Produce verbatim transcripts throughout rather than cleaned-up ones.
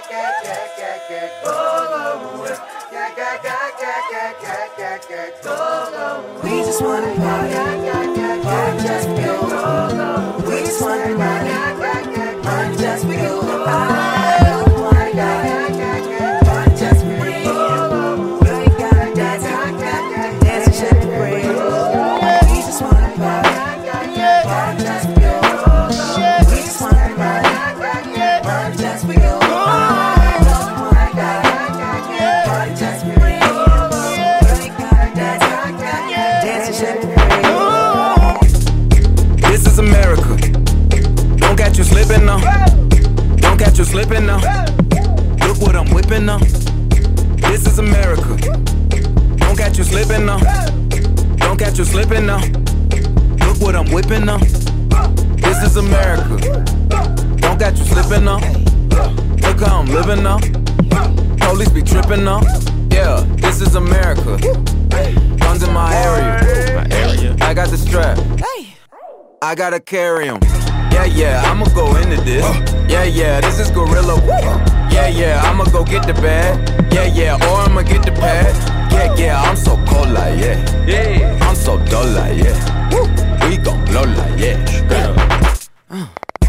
We just wanna party, party just for you. We just wanna party, party just for you. I don't wanna die, party just for you. We ain't gotta dance, dance and shake the bread. We just wanna party, party just for you. We just wanna party, party just for you. I don't wanna die, party just for you. This is America. Don't catch you slipping now. Don't catch you slipping now. Look what I'm whipping now. This is America. Don't catch you slipping now. Don't catch you slipping now. Look what I'm whipping now. This is America. Don't catch you slipping now. Look how I'm living now. Police be tripping now. Yeah, this is America. Guns in my area. My area. I got the strap. I gotta carry 'em. Yeah, yeah, I'ma go into this. Yeah, yeah, this is gorilla. Yeah, yeah, I'ma go get the bag. Yeah, yeah, or I'ma get the pad. Yeah, yeah, I'm so cold like yeah. Yeah, I'm so dull like yeah. We gon' blow like yeah. Uh.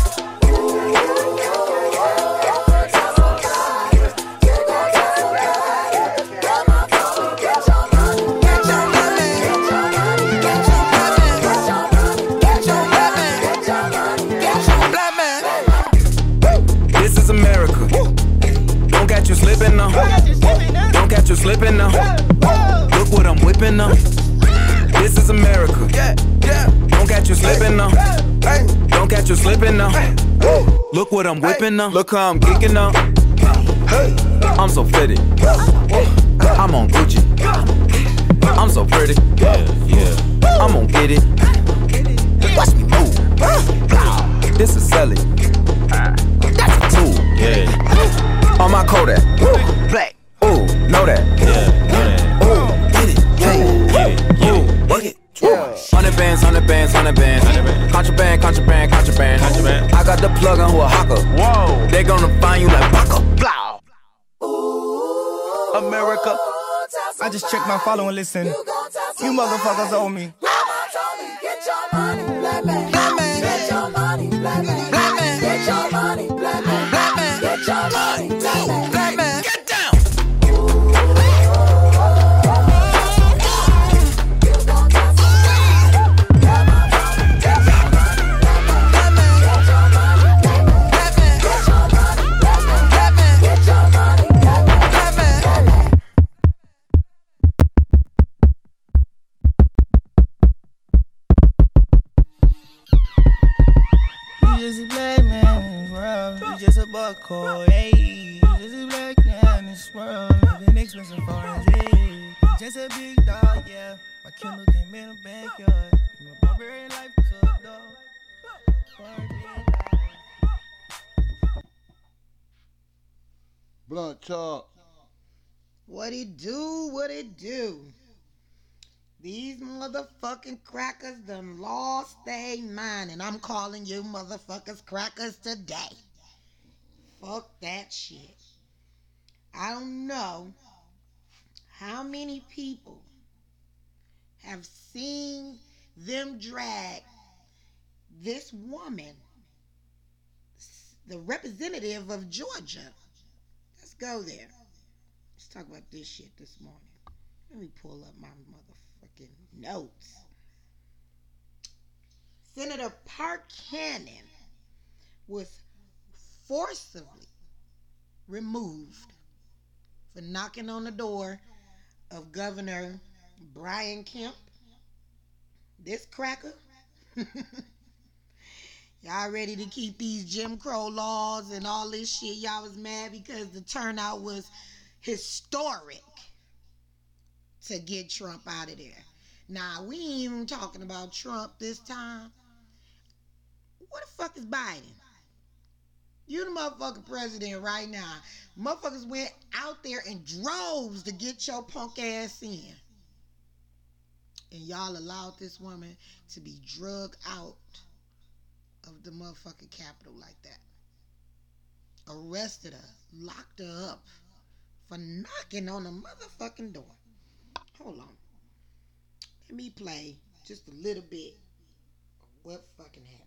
Slipping now. Don't catch you slipping now. Look what I'm whipping now. This is America. Don't catch you slipping now. Don't catch you slipping now. Look what I'm whipping now. Look how I'm geeking now. I'm so fitted. I'm on Gucci. I'm so pretty. I'm gonna get it. Watch me move. This is selling. That's a tool. Yeah. On my Kodak, ooh, black, ooh, know that, yeah, know that, ooh, get it, get it, get it, get it, work it, yeah. Hundred bands, hundred bands, hundred bands, contraband, contraband, contraband, contraband. I got the plug on who a hawker. Whoa, they gonna find you like Baka, blah. America, I just checked my follow and listen. You motherfuckers owe me. Get your money, black man. Black man. Get your money, black man. Black man. Get your money, black man. Black man. Get your money, black man. Black man. Get down. Just a black man in this world. You just a buckhole, hey. You just a black man in this world. Living expensive foreigns, hey. Just a big dog, yeah. My Kindle came in the backyard. From a barbarian life to a dog. Blunt talk. What it do? What it do? These motherfucking crackers done lost their mind, and I'm calling you motherfuckers crackers today. Fuck that shit. I don't know how many people have seen them drag this woman, the representative of Georgia. Let's go there. Let's talk about this shit this morning. Let me pull up my motherfucking notes. Senator Park Cannon was forcibly removed for knocking on the door of Governor Brian Kemp. This cracker. Y'all ready to keep these Jim Crow laws and all this shit? Y'all was mad because the turnout was historic to get Trump out of there. Now, we ain't even talking about Trump this time. What the fuck is Biden? You the motherfucking president right now. Motherfuckers went out there in droves to get your punk ass in. And y'all allowed this woman to be drugged out of the motherfucking Capitol like that. arrested her, locked her up for knocking on the motherfucking door. Hold on. Let me play just a little bit of what fucking happened.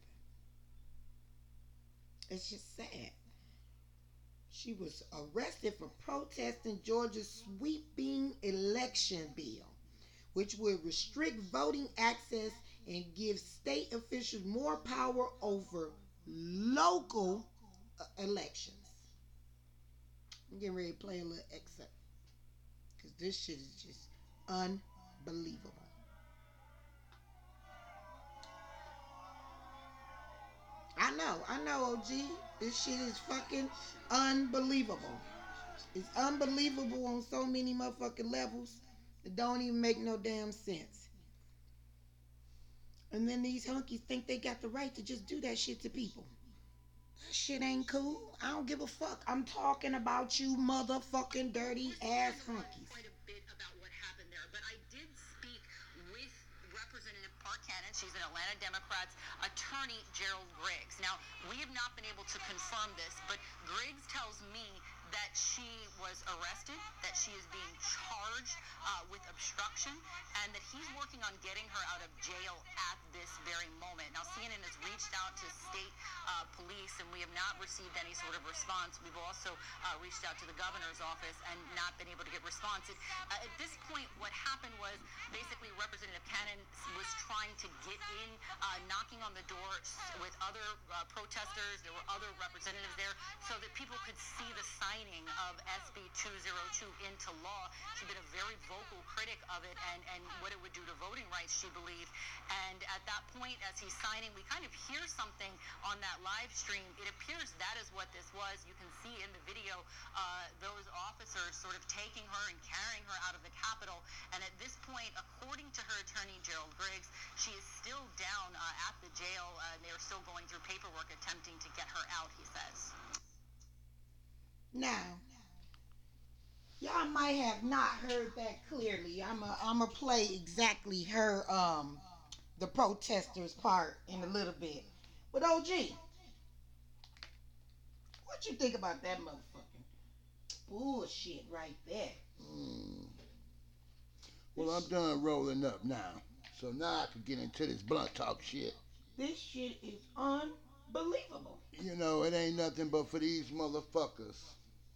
It's just sad. She was arrested for protesting Georgia's sweeping election bill, which would restrict voting access and give state officials more power over local uh, elections. I'm getting ready to play a little excerpt because this shit is just unbelievable. I know, I know, O G. This shit is fucking unbelievable. It's unbelievable on so many motherfucking levels. It don't even make no damn sense. And then these hunkies think they got the right to just do that shit to people. That shit ain't cool. I don't give a fuck. I'm talking about you motherfucking dirty ass hunkies. Quite a bit about what happened there, but I did speak with Representative Park Cannon. She's an Atlanta Democrats attorney, Gerald Griggs. Now, we have not been able to confirm this, but Griggs tells me that she was arrested, that she is being charged uh, with obstruction, and that he's working on getting her out of jail at this very moment. Now, C N N has reached out to state uh, police, and we have not received any sort of response. We've also uh, reached out to the governor's office and not been able to get response. It, uh, at this point, what happened was basically Representative Cannon was trying to get in, uh, knocking on the door with other uh, protesters. There were other representatives there so that people could see the sign of S B two oh two into law. She's been a very vocal critic of it and, and what it would do to voting rights, she believed. And at that point, as he's signing, we kind of hear something on that live stream. It appears that is what this was. You can see in the video uh, those officers sort of taking her and carrying her out of the Capitol. And at this point, according to her attorney, Gerald Griggs, she is still down uh, at the jail. Uh, they are still going through paperwork attempting to get her out, he says. Now, y'all might have not heard that clearly. I'm a, I'm gonna play exactly her, um, the protesters part in a little bit. But O G, what you think about that motherfucking bullshit right there? Mm. Well, I'm done rolling up now, so now I can get into this blunt talk shit. This shit is unbelievable. You know, it ain't nothing but for these motherfuckers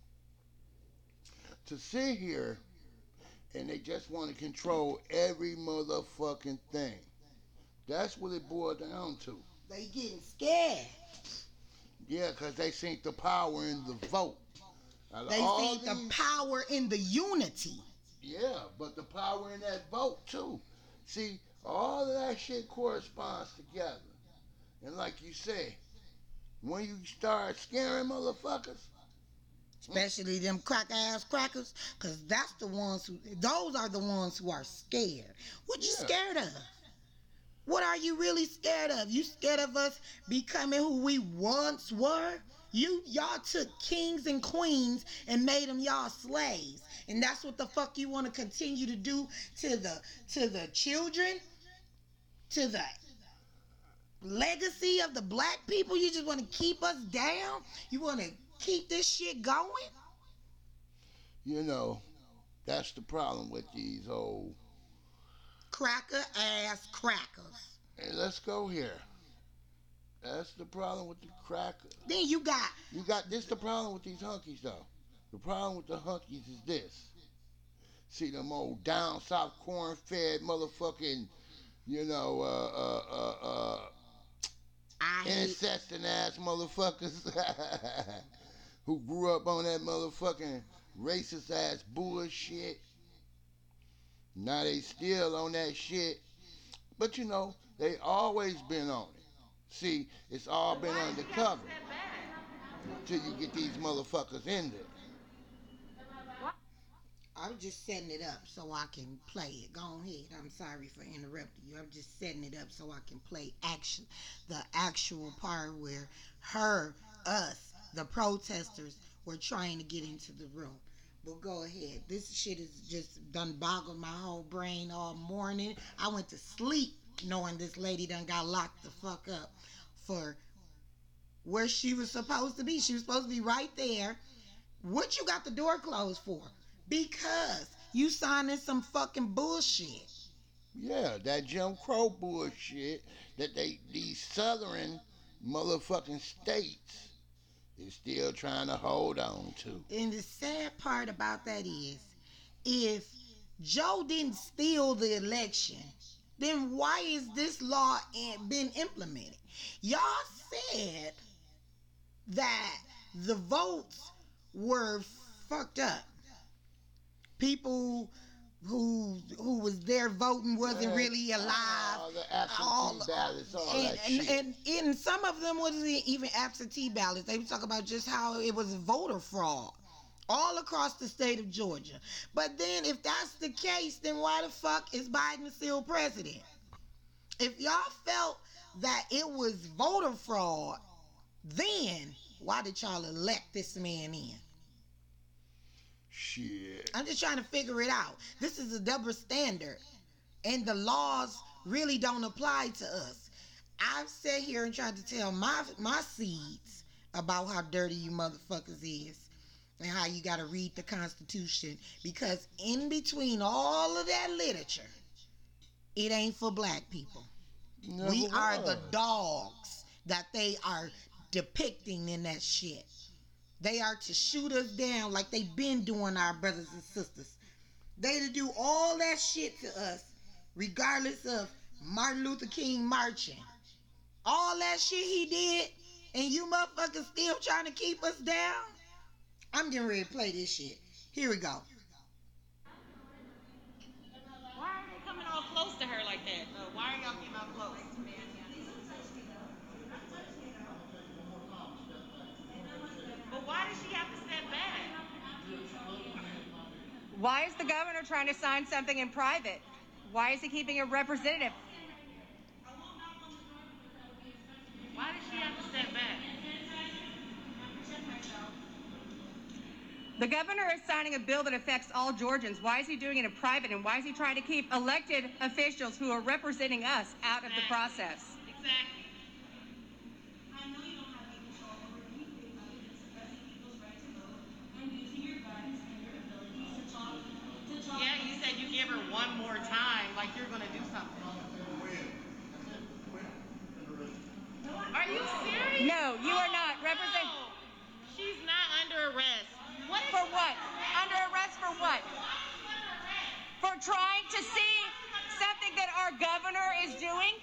to sit here and they just want to control every motherfucking thing. That's what it boiled down to. They getting scared. Yeah, because they seen the power in the vote. Out of They all see the these- power in the unity. Yeah, but the power in that vote too. See, all of that shit corresponds together. And like you say, when you start scaring motherfuckers, Especially them crack ass crackers, cause that's the ones who, those are the ones who are scared. What you Yeah. scared of? What are you really scared of? You scared of us becoming who we once were? You, y'all took kings and queens and made them y'all slaves, and that's what the fuck you want to continue to do to the to the children, to the legacy of the black people. You just want to keep us down. You want to keep this shit going. you know, that's the problem with these old. Cracker ass crackers. Hey, let's go here. That's the problem with the crackers. Then you got You got this the problem with these hunkies though. The problem with the hunkies is this. See them old down south corn fed motherfucking, you know, uh uh uh uh I hate ancesting ass motherfuckers who grew up on that motherfucking racist ass bullshit. Now they still on that shit. But you know, they always been on it. See, it's all been undercover until you get these motherfuckers in there. I'm just setting it up so I can play it. Go ahead. I'm sorry for interrupting you. I'm just setting it up so I can play action, the actual part where her, us, the protesters were trying to get into the room. But go ahead. This shit is just done boggled my whole brain all morning. I went to sleep knowing this lady done got locked the fuck up for where she was supposed to be. She was supposed to be right there. What you got the door closed for? Because you signing some fucking bullshit. Yeah, that Jim Crow bullshit that they these southern motherfucking states is still trying to hold on to. And the sad part about that is, if Joe didn't steal the election, then why is this law been implemented? Y'all said that the votes were fucked up. People who who was there voting wasn't really alive. All the absentee All- ballots, all and, that and, shit. and, and some of them wasn't even absentee ballots. They were talking about just how it was voter fraud all across the state of Georgia. But then if that's the case, then why the fuck is Biden still president? If y'all felt that it was voter fraud, then why did y'all elect this man in? Shit. I'm just trying to figure it out. This is a double standard, and the laws really don't apply to us. I've sat here and tried to tell my my seeds about how dirty you motherfuckers is and how you got to read the Constitution, because in between all of that literature, it ain't for black people. Never We are the was. dogs that they are depicting in that shit. They are to shoot us down like they been doing our brothers and sisters. They to do all that shit to us, regardless of Martin Luther King marching. All that shit he did, and you motherfuckers still trying to keep us down? I'm getting ready to play this shit. Here we go. Why are they coming all close to her like that? Uh, why are y'all getting all close? But why does she have to step back? Why is the governor trying to sign something in private? Why is he keeping a representative? Why does she have to step back? The governor is signing a bill that affects all Georgians. Why is he doing it in private, and why is he trying to keep elected officials who are representing us out of the process? Exactly. I know you don't have any control over anything other than suppressing people's right to vote and using your guidance and your abilities to talk to talk. Yeah, you said you give her one more time, like you're gonna do something. Are you serious? No, you are not. Oh, Represent- no. She's not under arrest. What is For what? Under arrest for what? For trying to see something that our governor is doing?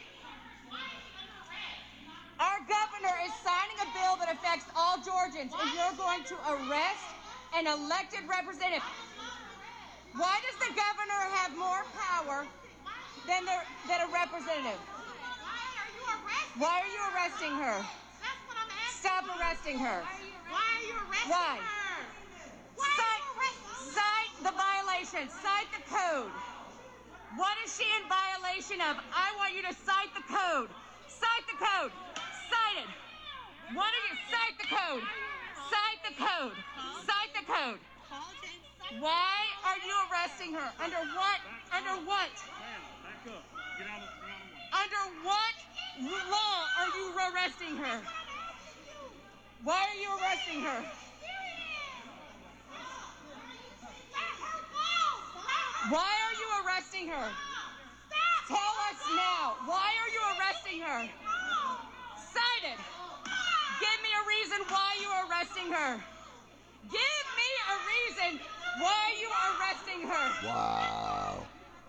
Our governor is signing a bill that affects all Georgians, and you're going to arrest an elected representative. Why does the governor have more power than, the, than a representative? Why are you arresting Why are you arresting her? That's what I'm asking. Stop arresting her. Why are you arresting Why? her? Why are Cite, you arresting her? cite the violation. Cite the code. What is she in violation of? I want you to cite the code. Cite the code. Cite it. What are you? Cite the code. Cite the code. Cite the code. Why are you arresting her? Under what? Under what? Back up. Get out of, get out of the way. Under what law are you arresting her? Why are you arresting her? Why are you arresting her? Tell us now. Why are you arresting her? Cite it. Give me a reason why you are arresting her. Give me a reason why you are arresting her. Wow.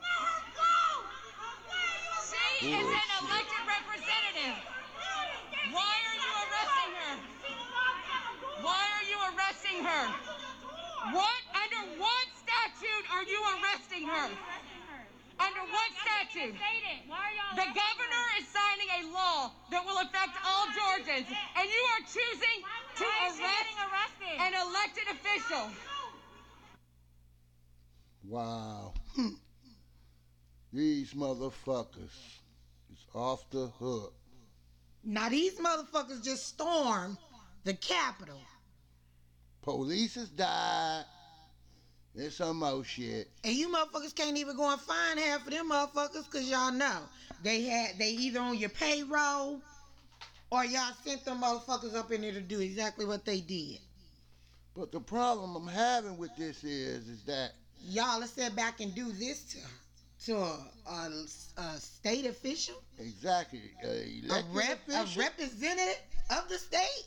She is an elected representative. Why are you arresting her? Why are you arresting her? What? Under what statute are you arresting her? Under what statute? The governor is signing a law that will affect all Georgians, and you are choosing to arrest an elected official. Wow. These motherfuckers is off the hook. Now these motherfuckers just stormed the Capitol. Police has died. There's some more shit. And you motherfuckers can't even go and find half of them motherfuckers, because y'all know they had they either on your payroll Or y'all sent them motherfuckers up in there to do exactly what they did. But the problem I'm having with this is, is that y'all let's sit back and do this to to a, a, a state official. Exactly, a, a rep, official? a representative of the state,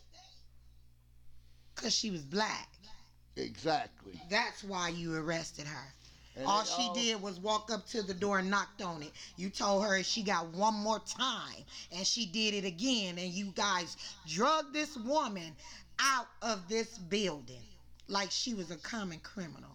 cause she was black. Exactly. That's why you arrested her. And all she all, did was walk up to the door and knocked on it. You told her she got one more time, and she did it again. And you guys drugged this woman out of this building like she was a common criminal.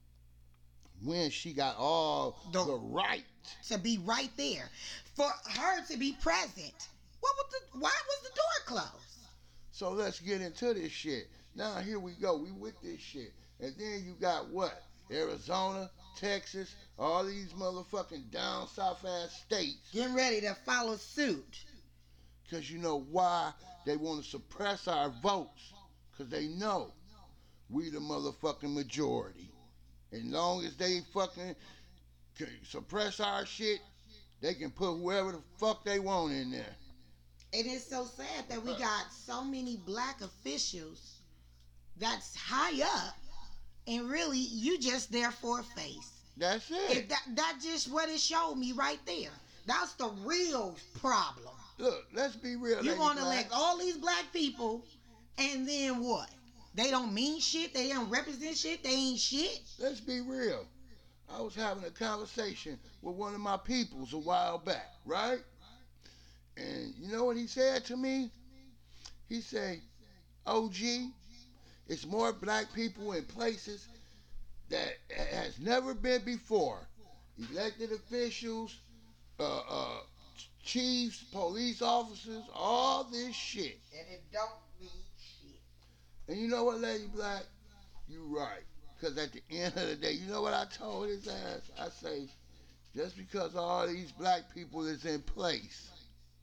When she got all the, the right to be right there, for her to be present. What was the? Why was the door closed? So let's get into this shit. Now here we go. We with this shit, and then you got what? Arizona, Texas, all these motherfucking down south ass states getting ready to follow suit. Cause you know why they want to suppress our votes? Cause they know we the motherfucking majority. As long as they fucking can suppress our shit, they can put whoever the fuck they want in there. It is so sad that we got so many black officials that's high up, and really you just there for a face. That's it. If that that just what it showed me right there. That's the real problem. Look, let's be real. You want to elect all these black people, and then what? They don't mean shit. They don't represent shit. They ain't shit. Let's be real. I was having a conversation with one of my peoples a while back, right? And you know what he said to me? He said, O G, it's more black people in places that has never been before. Elected officials, uh, uh, chiefs, police officers, all this shit. And it don't mean shit. And you know what, Lady Black? You right. Because at the end of the day, you know what I told his ass? I say, just because all these black people is in place,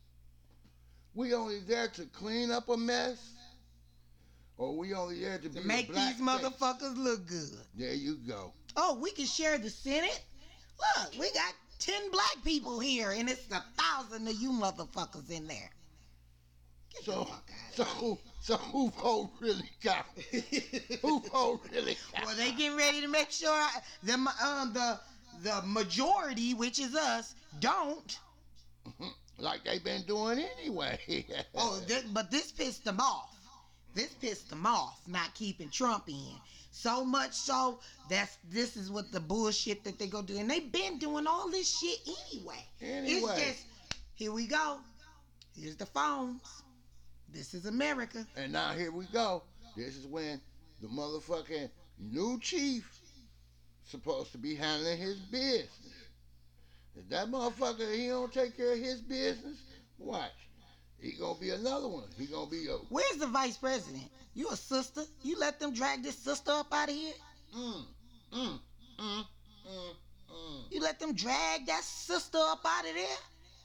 we only there to clean up a mess? Or we only there to, to be make a black these motherfuckers face? Look good. There you go. Oh, we can share the Senate? Look, we got ten black people here, and it's a thousand of you motherfuckers in there. Get so, the fuck out so, who, so who vote really got? Who vote really got? Well, they getting ready to make sure the um the the majority, which is us, don't. Like they've been doing anyway. Oh, this, but this pissed them off. This pissed them off, not keeping Trump in. So much so that's this is what the bullshit that they go do, and they've been doing all this shit anyway. Anyway, it's just here we go. Here's the phones. This is America. And now here we go. This is when the motherfucking new chief supposed to be handling his business. If that motherfucker he don't take care of his business, watch. He gonna be another one. He gonna be a. Where's the vice president? You a sister? You let them drag this sister up out of here? Mm, mm, mm, mm, mm. You let them drag that sister up out of there?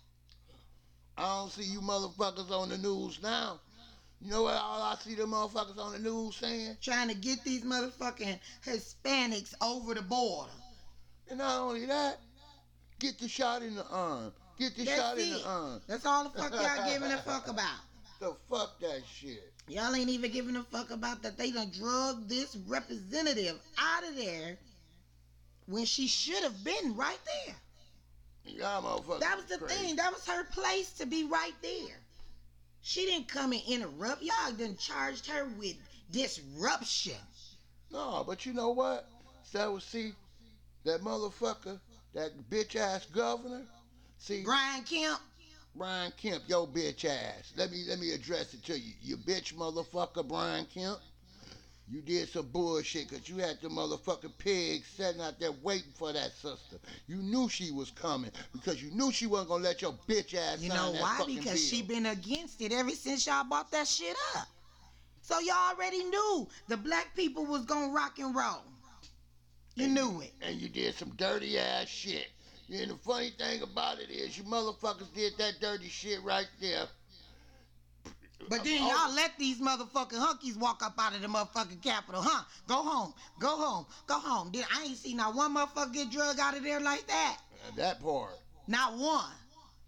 I don't see you motherfuckers on the news now. You know what all I see the motherfuckers on the news saying? Trying to get these motherfucking Hispanics over the border. And not only that, get the shot in the arm. Get the That's shot it. in the arm. That's all the fuck y'all giving a fuck about. The fuck that shit. Y'all ain't even giving a fuck about that they done drugged this representative out of there when she should have been right there. Y'all motherfuckers That was the crazy. thing. That was her place to be right there. She didn't come and interrupt. Y'all done charged her with disruption. No, but you know what? That was, see, that motherfucker, that bitch ass governor, see, Brian Kemp. Brian Kemp, yo bitch ass. Let me let me address it to you. You bitch motherfucker, Brian Kemp. You did some bullshit because you had the motherfucking pigs sitting out there waiting for that sister. You knew she was coming because you knew she wasn't going to let your bitch ass You sign know that why? fucking Because bill. she been against it ever since y'all bought that shit up. So y'all already knew the black people was going to rock and roll. You and knew you, it. And you did some dirty ass shit. And the funny thing about it is you motherfuckers did that dirty shit right there. But then y'all let these motherfucking hunkies walk up out of the motherfucking Capitol, huh? Go home, go home, go home. Then I ain't seen not one motherfucker get drugged out of there like that. Uh, that part. Not one.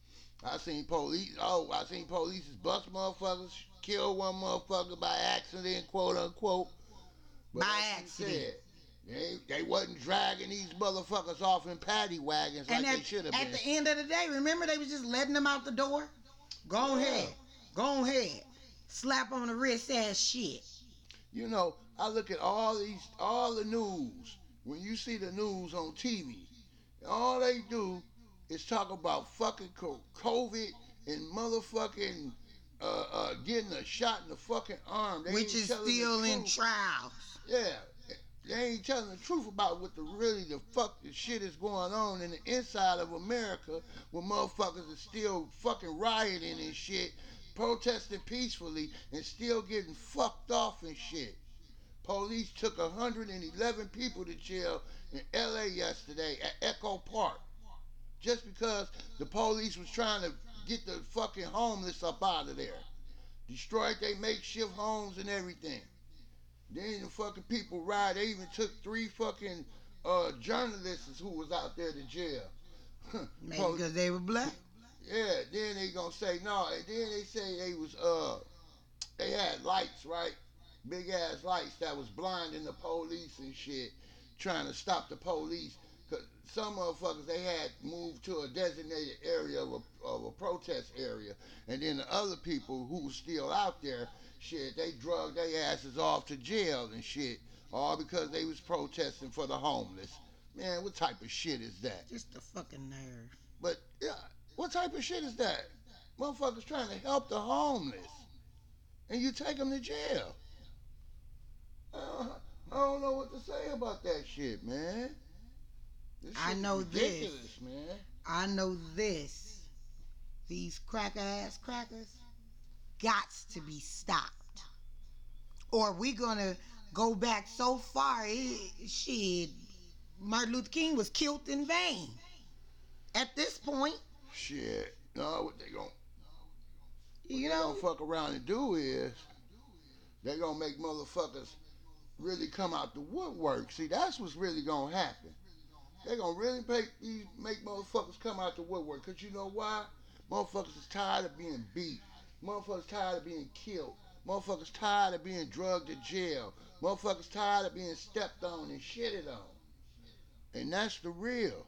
I seen police. Oh, I seen police bust motherfuckers, kill one motherfucker by accident, quote unquote. But by like accident. Said, they they wasn't dragging these motherfuckers off in paddy wagons And like at, they should have at been. the end of the day, remember they was just letting them out the door. Go Yeah. ahead, go ahead, slap on the wrist ass shit. You know, I look at all these, all the news. When you see the news on T V, all they do is talk about fucking co- COVID and motherfucking uh, uh, getting a shot in the fucking arm. They Which ain't is telling the still in truth. trials. Yeah, they ain't telling the truth about what the really the fuck the shit is going on in the inside of America, where motherfuckers are still fucking rioting and shit, protesting peacefully and still getting fucked off and shit. Police took one hundred eleven people to jail in L A yesterday at Echo Park, just because the police was trying to get the fucking homeless up out of there. Destroyed their makeshift homes and everything. Then the fucking people riot. They even took three fucking uh, journalists who was out there to jail. Maybe because they were black. Yeah, then they gonna say no, and then they say they was uh they had lights, right? Big ass lights that was blinding the police and shit, trying to stop the police. Cause some motherfuckers they had moved to a designated area of a, of a protest area, and then the other people who was still out there, shit, they drugged their asses off to jail and shit, all because they was protesting for the homeless. Man, what type of shit is that? Just the fucking nerve. But yeah, what type of shit is that? Motherfuckers trying to help the homeless, and you take them to jail. Uh, I don't know what to say about that shit, man. This I shit is know ridiculous, this. man. I know this. These cracker ass crackers gots to be stopped. Or we gonna go back so far, it, shit, Martin Luther King was killed in vain. At this point, Shit. No, what they gon' you they know, gonna fuck around and do is they gonna make motherfuckers really come out the woodwork. See, that's what's really gonna happen. They gonna really make these make motherfuckers come out the woodwork. Cause you know why? Motherfuckers is tired of being beat. Motherfuckers tired of being killed. Motherfuckers tired of being drugged to jail. Motherfuckers tired of being stepped on and shitted on. And that's the real.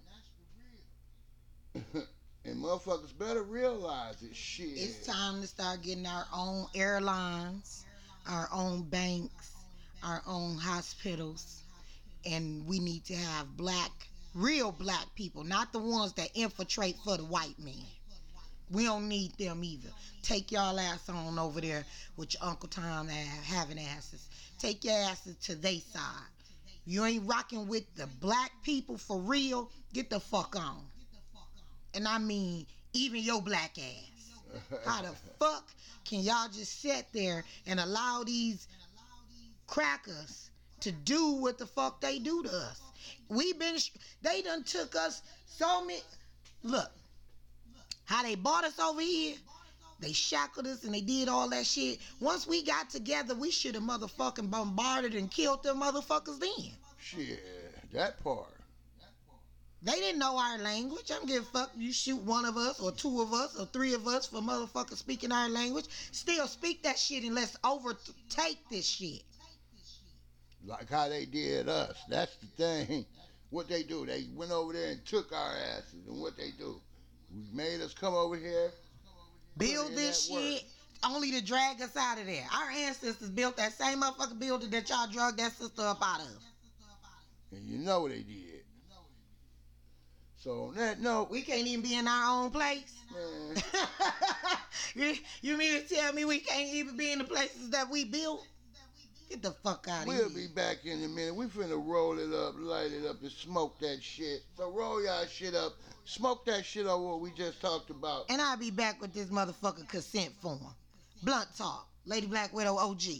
And motherfuckers better realize it. Shit. it's time to start getting our own airlines, our own banks, our own hospitals, and we need to have black, real black people, not the ones that infiltrate for the white man. We don't need them either. Take y'all ass on over there with your Uncle Tom ass, having asses. Take your asses to they side. You ain't rocking with the black people for real, get the fuck on. And I mean, even your black ass. How the fuck can y'all just sit there and allow these crackers to do what the fuck they do to us? We been, they done took us so many, look, how they bought us over here, they shackled us and they did all that shit. Once we got together, we should have motherfucking bombarded and killed them motherfuckers then. Shit, that part. They didn't know our language. I don't give a fuck. You shoot one of us or two of us or three of us for motherfuckers speaking our language. Still speak that shit and let's overtake this shit. Like how they did us. That's the thing. What they do, they went over there and took our asses. And what they do, we made us come over here, build this shit only to drag us out of there. Our ancestors built that same motherfucking building that y'all drug that sister up out of. And you know they did. So on that note, we can't even be in our own place. Man. you, you mean to tell me we can't even be in the places that we built? Get the fuck out of we'll here. We'll be back in a minute. We finna roll it up, light it up, and smoke that shit. So roll y'all shit up, smoke that shit over what we just talked about. And I'll be back with this motherfucker consent form. Blunt Talk, Lady Black Widow O G.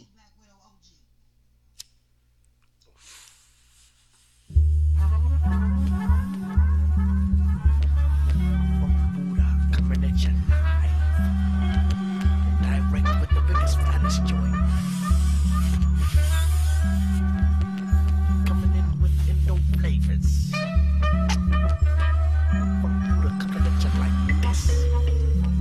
Coming at you live, direct with the biggest, fattest joint. Coming in with Indo flavors. From Buddha, coming at you like this.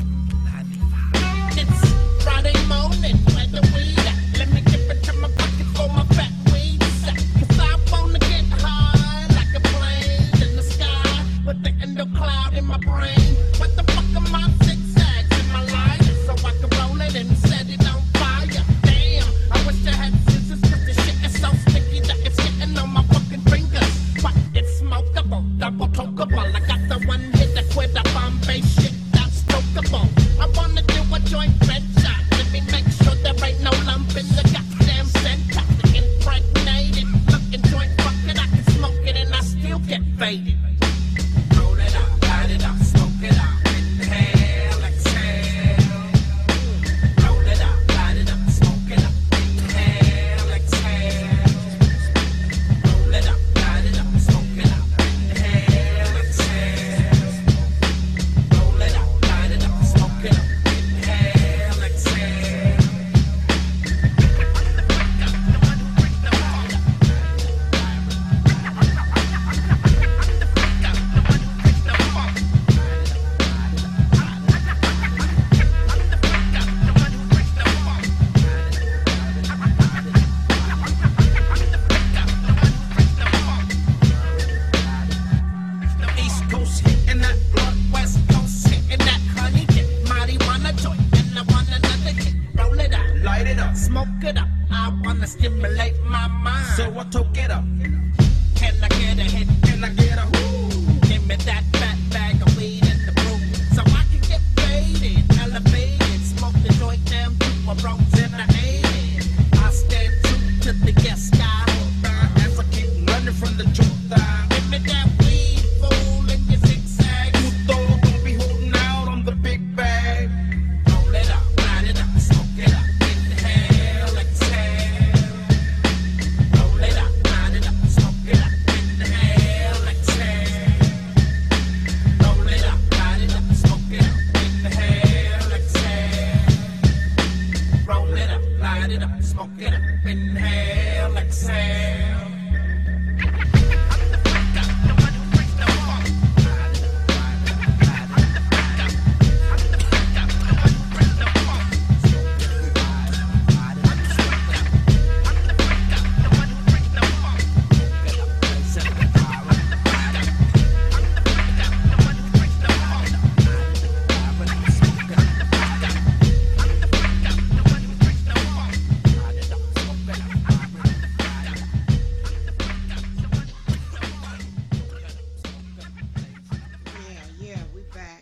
up? Can I get a hit? Can I get a whoo? Give me that fat bag of weed in the room, so I can get faded, elevated, smoke the joint down to a rose in the head. I stand true to the yes guy, as I keep running from the truth. Give me that weed, fool, in your zigzag. You don't be holding out on the big bag. Roll it up, light it up, smoke it up, inhale, exhale. Roll it up, light it up, smoke it up, inhale, exhale. Roll it up, light it up, smoke it up, inhale, exhale. Roll it up, light it up, smoke it up, inhale, exhale. Yeah, yeah, we back.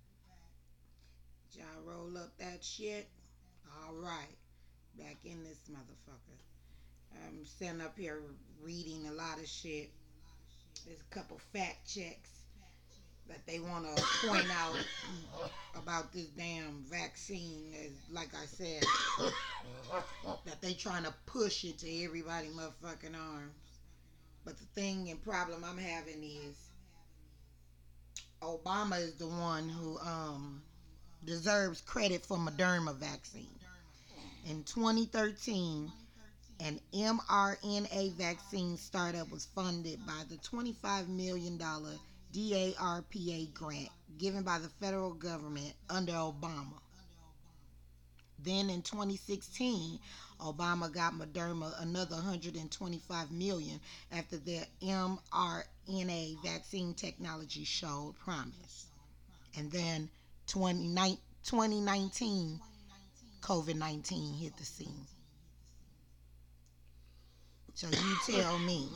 Y'all roll up that shit. All right, back in this motherfucker. I'm sitting up here reading a lot of shit. There's a couple fact checks that they want to point out about this damn vaccine. As, like I said, that they trying to push it to everybody motherfucking arms. But the thing and problem I'm having is Obama is the one who um, deserves credit for Moderna vaccine. In twenty thirteen, an mRNA vaccine startup was funded by the twenty-five million dollars DARPA grant given by the federal government under Obama. Then in twenty sixteen, Obama got Moderna another one hundred twenty-five million dollars after their mRNA vaccine technology showed promise. And then twenty nineteen, COVID nineteen hit the scene. So you tell me.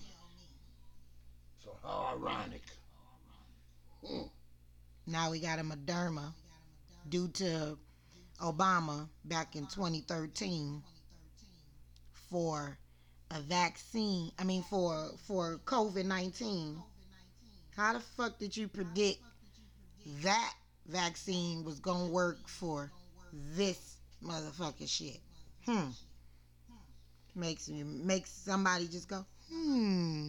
So how ironic. Hmm. Now we got a Moderna due to Obama back in twenty thirteen for a vaccine. I mean for for COVID nineteen. How the fuck did you predict that vaccine was gonna work for this motherfucking shit? Hmm. Makes me makes somebody just go, hmm.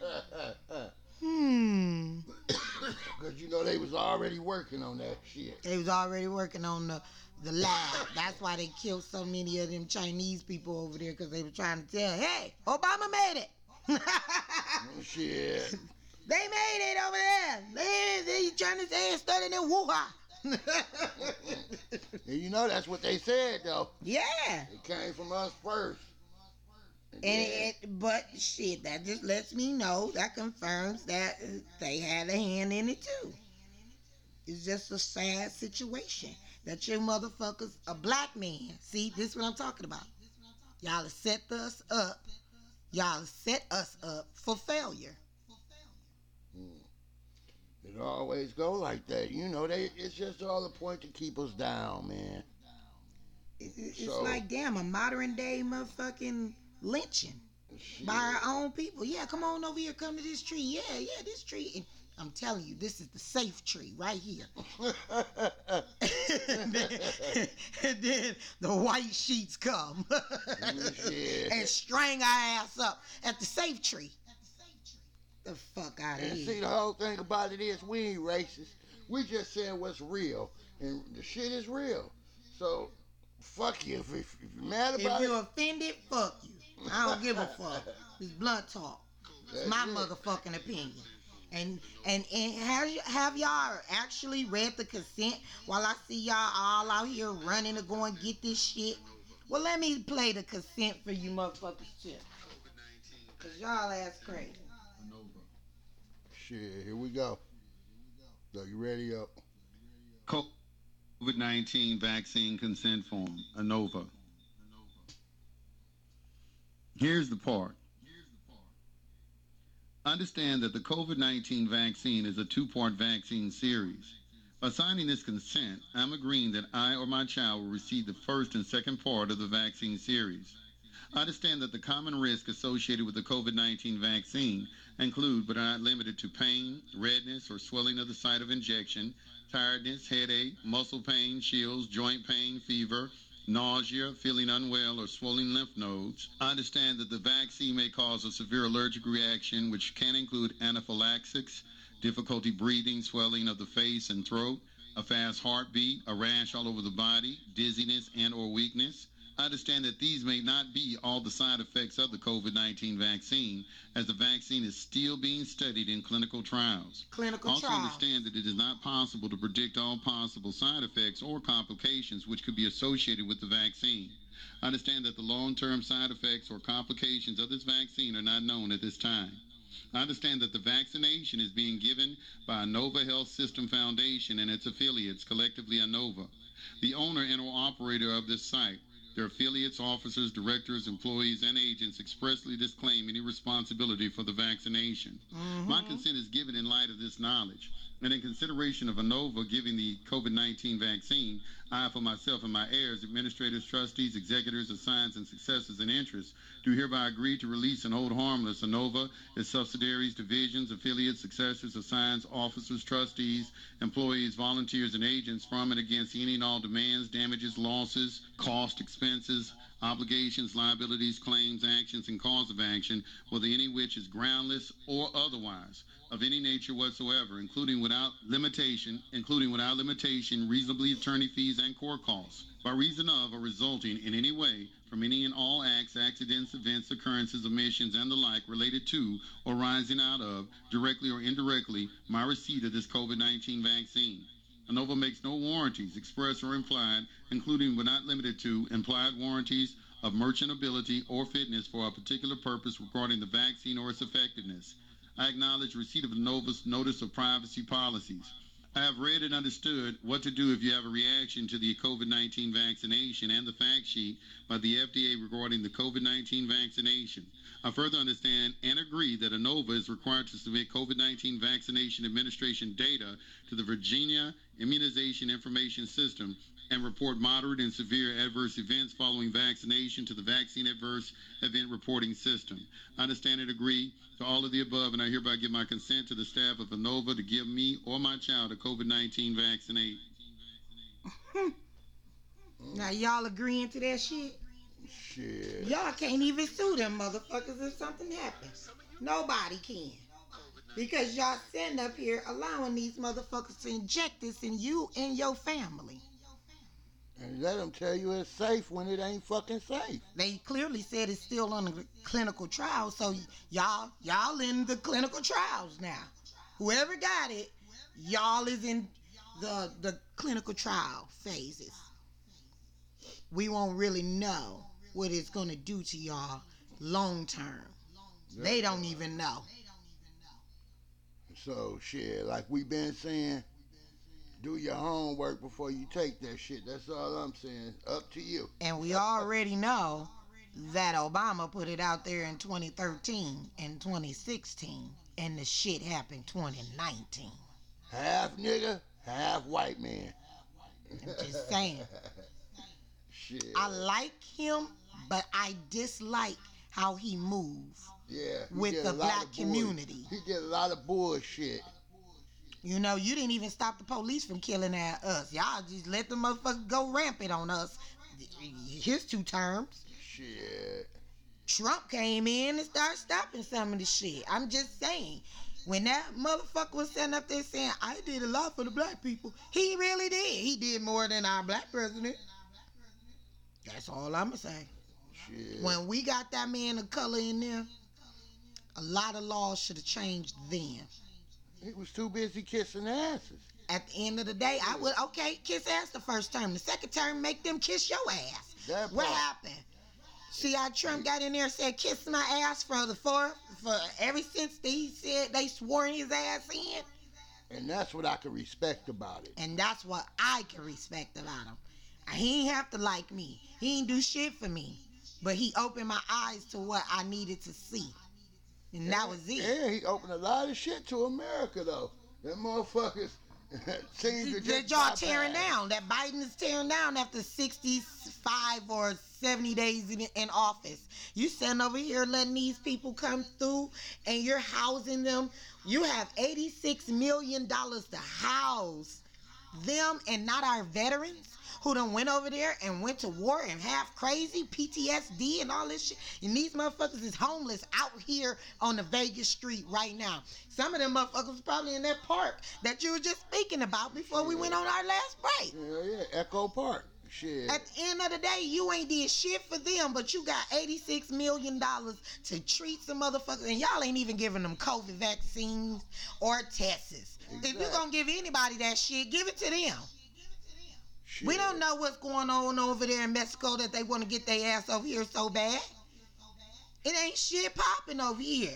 Hmm. Because you know they was already working on that shit. They was already working on the, the lab. That's why they killed so many of them Chinese people over there, because they were trying to tell, hey, Obama made it. Shit. They made it over there. They, they trying to say it's studying in Wuhan. And you know that's what they said, though. Yeah. It came from us first. And it, but shit, that just lets me know, that confirms that they had a hand in it too. It's just a sad situation that you motherfuckers, a black man, see, this is what I'm talking about. Y'all have set us up. Y'all have set us up for failure. It always go like that. You know, they it's just all a point to keep us down, man. It, it, it's So- like, damn, a modern day motherfucking lynching Shit. by our own people. Yeah, come on over here, come to this tree. Yeah, yeah, this tree. And I'm telling you, this is the safe tree right here. and, then, and then the white sheets come Shit. and string our ass up at the safe tree. The fuck out of And here. see, the whole thing about it is we ain't racist. We just saying what's real. And the shit is real. So, fuck you. If, if, if you're mad If about you're it, offended, fuck you. I don't give a fuck. It's blunt talk. It's That's my it. motherfucking opinion. And and and have y- have y'all actually read the consent while I see y'all all out here running to go and get this shit? Well, let me play the consent for you motherfuckers too. Cause y'all ass crazy. shit, here we go. So, you ready up? COVID nineteen vaccine consent form, ANOVA. Here's the part. Understand that the COVID nineteen vaccine is a two-part vaccine series. By signing this consent, I'm agreeing that I or my child will receive the first and second part of the vaccine series. Understand that the common risks associated with the COVID nineteen vaccine include, but are not limited to, pain, redness, or swelling of the site of injection, tiredness, headache, muscle pain, chills, joint pain, fever, nausea, feeling unwell, or swollen lymph nodes. Understand that the vaccine may cause a severe allergic reaction, which can include anaphylaxis, difficulty breathing, swelling of the face and throat, a fast heartbeat, a rash all over the body, dizziness and or weakness. Understand that these may not be all the side effects of the COVID nineteen vaccine, as the vaccine is still being studied in clinical trials. Clinical also trials. understand that it is not possible to predict all possible side effects or complications which could be associated with the vaccine. Understand that the long-term side effects or complications of this vaccine are not known at this time. Understand that the vaccination is being given by Inova Health System Foundation and its affiliates, collectively Inova, the owner and or operator of this site. Their affiliates, officers, directors, employees, and agents expressly disclaim any responsibility for the vaccination. Mm-hmm. My consent is given in light of this knowledge. And in consideration of Inova giving the COVID nineteen vaccine, I, for myself and my heirs, administrators, trustees, executors, assigns, and successors and interests, do hereby agree to release and hold harmless Inova, its subsidiaries, divisions, affiliates, successors, assigns, officers, trustees, employees, volunteers, and agents from and against any and all demands, damages, losses, cost, expenses, obligations, liabilities, claims, actions, and cause of action, whether any which is groundless or otherwise, of any nature whatsoever, including without limitation, including without limitation, reasonably attorney fees and court costs, by reason of or resulting in any way from any and all acts, accidents, events, occurrences, omissions, and the like related to or rising out of, directly or indirectly, my receipt of this COVID nineteen vaccine. Inova makes no warranties, express or implied, including but not limited to implied warranties of merchantability or fitness for a particular purpose regarding the vaccine or its effectiveness. I acknowledge receipt of Inova's notice of privacy policies. I have read and understood what to do if you have a reaction to the COVID nineteen vaccination and the fact sheet by the F D A regarding the COVID nineteen vaccination. I further understand and agree that Inova is required to submit COVID nineteen vaccination administration data to the Virginia Immunization Information System and report moderate and severe adverse events following vaccination to the Vaccine Adverse Event Reporting System. I understand and agree to all of the above, and I hereby give my consent to the staff of Inova to give me or my child a COVID nineteen vaccinate. Now y'all agreeing to that shit? Shit. Y'all can't even sue them motherfuckers if something happens. Nobody can. Because y'all sitting up here allowing these motherfuckers to inject this in you and your family. And let them tell you it's safe when it ain't fucking safe. They clearly said it's still on the clinical trials, so y'all, y'all in the clinical trials now. Whoever got it, y'all is in the the clinical trial phases. We won't really know what it's gonna do to y'all long term. They don't even know. So shit, like we been saying, do your homework before you take that shit. That's all I'm saying. Up to you. And we already know that Obama put it out there in twenty thirteen and twenty sixteen, and the shit happened twenty nineteen. Half nigga, half white man. I'm just saying. Shit. I like him, but I dislike how he moves. Yeah. With the black community. He did a lot of bullshit. You know, you didn't even stop the police from killing at us. Y'all just let the motherfuckers go rampant on us. His two terms. Shit. Trump came in and started stopping some of the shit. I'm just saying. When that motherfucker was sitting up there saying, I did a lot for the black people, he really did. He did more than our black president. That's all I'ma say. Shit. When we got that man of color in there, a lot of laws should have changed then. He was too busy kissing asses. At the end of the day, I would, okay, kiss ass the first term. The second term, make them kiss your ass. That what part. happened? See how Trump got in there and said, kiss my ass for the fourth, for ever since they said they swore his ass in? And that's what I can respect about it. And that's what I can respect about him. He ain't have to like me. He ain't do shit for me. But he opened my eyes to what I needed to see. And that was it. Yeah, he opened a lot of shit to America, though. Them motherfuckers seem to just that y'all bypass. tearing down. That Biden is tearing down after sixty-five or seventy days in, in office. You sitting over here letting these people come through and you're housing them. You have eighty-six million dollars to house them and not our veterans who done went over there and went to war and half crazy, P T S D and all this shit. And these motherfuckers is homeless out here on the Vegas street right now. Some of them motherfuckers probably in that park that you were just speaking about before we went on our last break. Yeah, yeah, Echo Park. Shit. At the end of the day, you ain't did shit for them, but you got eighty-six million dollars to treat some motherfuckers, and y'all ain't even giving them COVID vaccines or tests. Exactly. If you gonna give anybody that shit, give it to them. Shit. We don't know what's going on over there in Mexico that they want to get their ass over here so bad. It ain't shit popping over here.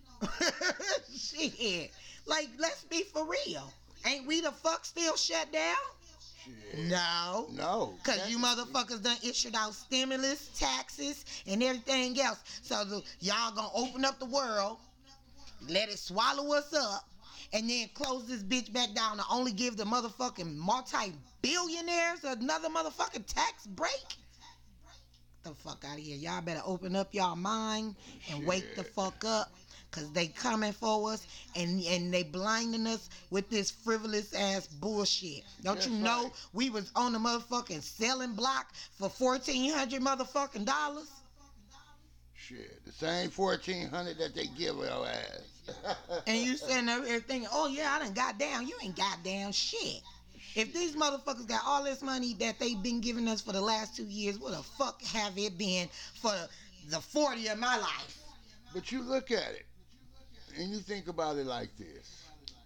Shit. Like, let's be for real. Ain't we the fuck still shut down? Shit. No. No. Because you motherfuckers done issued out stimulus, taxes, and everything else. So the, y'all gonna open up the world, let it swallow us up, and then close this bitch back down to only give the motherfucking multi-billionaires another motherfucking tax break? Get the fuck out of here. Y'all better open up y'all mind and Shit. wake the fuck up. Cause they coming for us and and they blinding us with this frivolous ass bullshit. Don't That's you know right. we was on the motherfucking selling block for fourteen hundred motherfucking dollars? Shit, the same fourteen hundred that they give our ass. And you sitting there here thinking, oh yeah, I done got down. You ain't got down shit. If these motherfuckers got all this money that they been giving us for the last two years, what the fuck have it been for the forty of my life? But you look at it, and you think about it like this.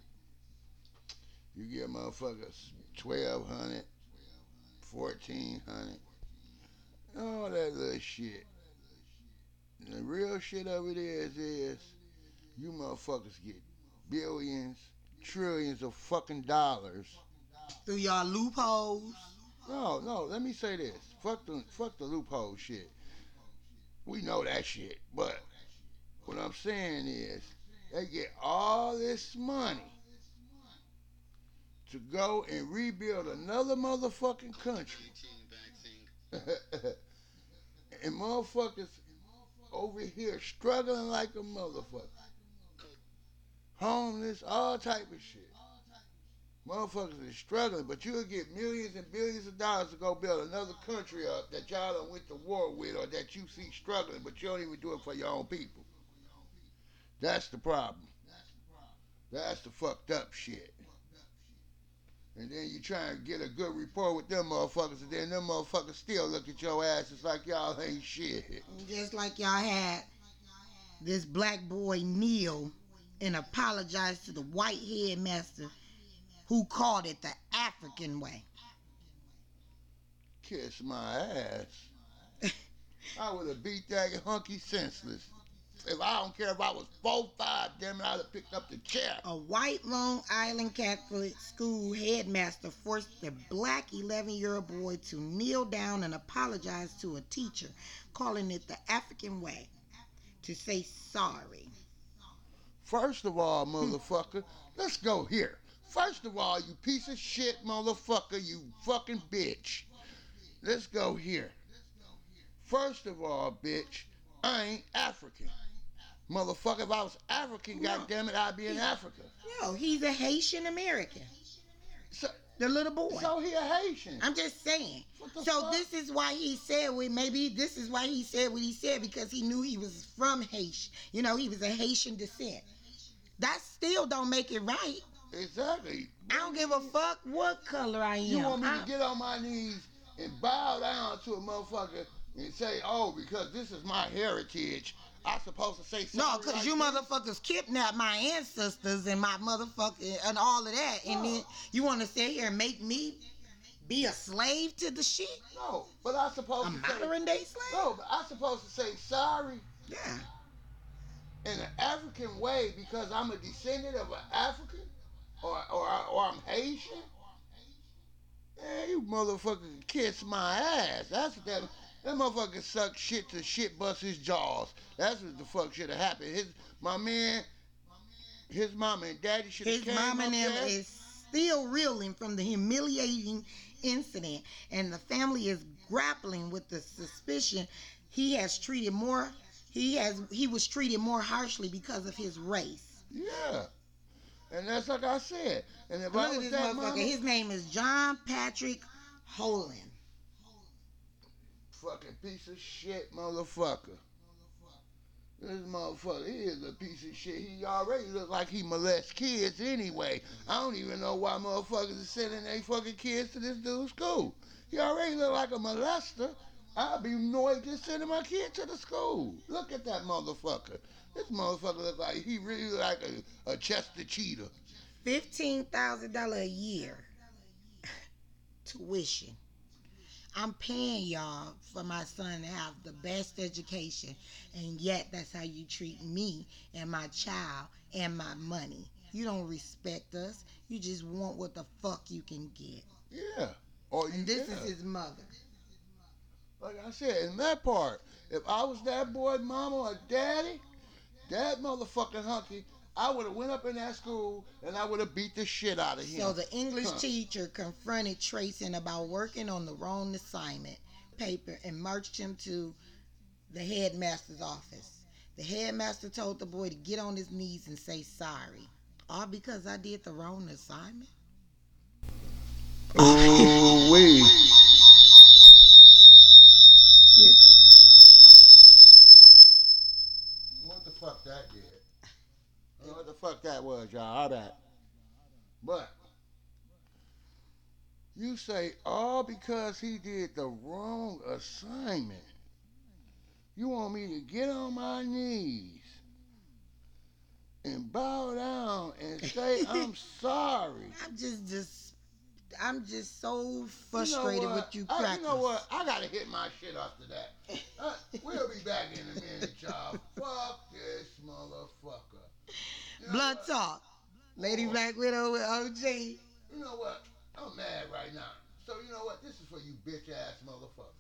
You get motherfuckers twelve hundred, fourteen hundred, all that little shit. And the real shit of it is, is you motherfuckers get billions, trillions of fucking dollars. Through y'all loopholes. No, no, let me say this. Fuck the, fuck the loophole shit. We know that shit. But what I'm saying is, they get all this money to go and rebuild another motherfucking country. And motherfuckers over here struggling like a motherfucker. Homeless, all type of shit. Motherfuckers is struggling, but you'll get millions and billions of dollars to go build another country up that y'all done went to war with or that you see struggling, but you don't even do it for your own people. That's the problem. That's the fucked up shit. And then you try and get a good rapport with them motherfuckers, and then them motherfuckers still look at your asses like y'all ain't shit. Just like y'all had this black boy kneel and apologize to the white headmaster who called it the African way. Kiss my ass. I would have beat that hunky senseless. If I don't care if I was four, five, damn it, I'd have picked up the chair. A white Long Island Catholic school headmaster forced the black eleven-year-old boy to kneel down and apologize to a teacher, calling it the African way, to say sorry. First of all, motherfucker, let's go here. First of all, you piece of shit motherfucker, you fucking bitch. Let's go here. First of all, bitch, I ain't African. Motherfucker, if I was African, No. goddammit, I'd be in Africa. No, he's a Haitian American. So, The little boy. so he a Haitian. I'm just saying. What the So fuck? this is why he said what maybe this is why he said what he said, because he knew he was from Haiti. You know, he was a Haitian descent. That still don't make it right. Exactly. I don't give a fuck what color I am. You want me I- to get on my knees and bow down to a motherfucker and say, oh, because this is my heritage, I'm supposed to say sorry? No, because like you this? motherfuckers kidnapped my ancestors and my motherfucker and all of that. And then you want to sit here and make me be a slave to the shit? No, but I'm supposed A to say... modern day slave? No, but I'm supposed to say sorry Yeah. in an African way because I'm a descendant of an African? Or, or, or I'm Haitian? Man, you motherfucker kiss my ass. That's what that... That motherfucker sucked shit to shit bust his jaws. That's what the fuck should have happened. His my man, his mama and daddy should have His came mama up and them there. is still reeling from the humiliating incident, and the family is grappling with the suspicion he has treated more. He has he was treated more harshly because of his race. Yeah, and that's like I said. And if Look I at was this that motherfucker. mama, His name is John Patrick Holland. fucking piece of shit, motherfucker. This motherfucker, he is a piece of shit. He already look like he molests kids anyway. I don't even know why motherfuckers are sending their fucking kids to this dude's school. He already look like a molester. I'd be annoyed just sending my kid to the school. Look at that motherfucker. This motherfucker look like he really look like a, a Chester Cheetah. fifteen thousand dollars a year tuition. I'm paying y'all for my son to have the best education, and yet that's how you treat me and my child and my money. You don't respect us. You just want what the fuck you can get. Yeah. Or you, and this yeah. is his mother. Like I said, in that part, if I was that boy mama or daddy, that motherfucking hunky, I would have went up in that school and I would have beat the shit out of him. So the English Huh. teacher confronted Trayson about working on the wrong assignment paper and marched him to the headmaster's office. The headmaster told the boy to get on his knees and say sorry. All because I did the wrong assignment? Ooh wee. Yeah. What the fuck that did? I don't know what the fuck that was, y'all. All that. But you say all because he did the wrong assignment. You want me to get on my knees and bow down and say I'm sorry. I'm just, just, I'm just so frustrated You know with what? you I, crackers. you know what? I gotta hit my shit after that. Uh, we'll be back in a minute, y'all. Fuck this motherfucker. You know Blood what? talk. Lady Oh. Black Widow with O G. You know what? I'm mad right now. So you know what? This is for you bitch ass motherfuckers.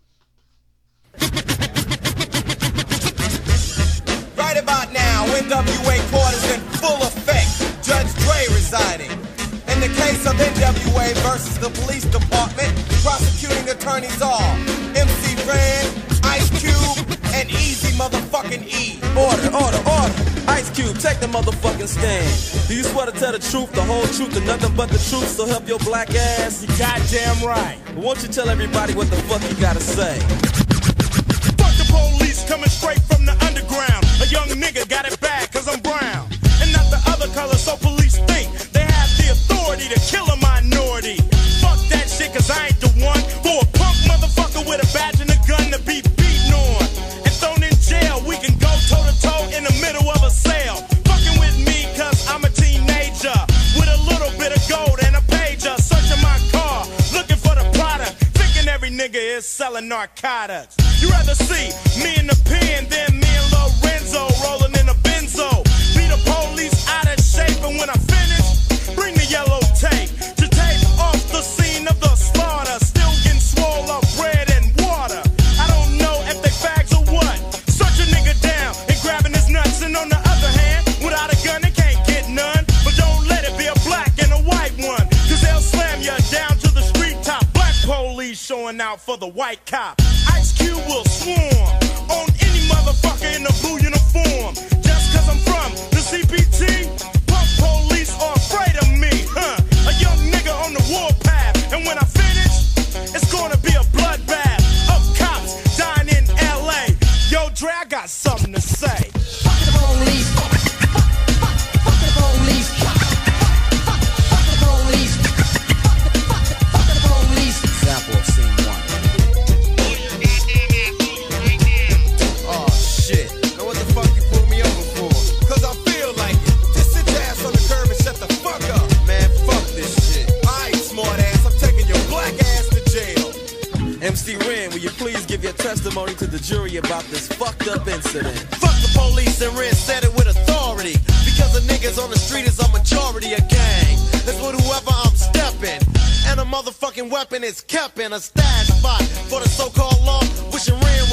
Right about now, N W A court is in full effect. Judge Dre residing. In the case of N W A versus the police department, prosecuting attorneys are M C Ren, Ice Cube, and Easy motherfucking E. Order, order, order. Ice Cube, take the motherfucking stand. Do you swear to tell the truth, the whole truth, and nothing but the truth, so help your black ass? You goddamn right. Won't you tell everybody what the fuck you gotta say? Fuck the police coming straight from the underground. A young nigga got it bad cause I'm brown. And not the other color, so police think they have the authority to kill a minority. Fuck that shit cause I ain't the one for a punk motherfucker with a badge and a gun to be beaten on and thrown in jail. We can go toe to toe in the middle of a sale. Fucking with me cause I'm a teenager with a little bit of gold and a pager. Searching my car, looking for the product, thinking every nigga is selling narcotics. You rather see me in the pen than me and Lorenzo rolling in a benzo. Be the police out of shape, and when I finish, bring the yellow tape to tape off the scene of the slaughter. Still getting swole up bread and water. I don't know if they fags or what. Search a nigga down and grabbing his nuts, and on the other hand, without a gun they can't get none. But don't let it be a black and a white one, cause they'll slam you down to the street top. Black police showing out for the white cop. Ice Cube will swarm on any motherfucker in the blue uniform. Just cause I'm from the C P T, punk police are afraid of me, huh? A young nigga on the warpath, and when I finish, it's gonna be a bloodbath of cops dying in L A. Yo, Dre, I got something to say. Fuck the police. Fuck the police. Fuck the police. Fuck the police. Example of scene one. Oh shit. Know what the fuck you pulled me over for? Cause I feel like it. Just sit your ass on the curb and shut the fuck up. Man, fuck this shit. Alright, smart ass, I'm taking your black ass to jail. M C Ren, will you please give your testimony to the jury about this fucked up incident? Fuck the police, and Ren said it with authority. Because the niggas on the street is a majority of gang. That's with whoever I'm stepping. And a motherfucking weapon is kept in a stash spot for the so-called law. Wishing Ren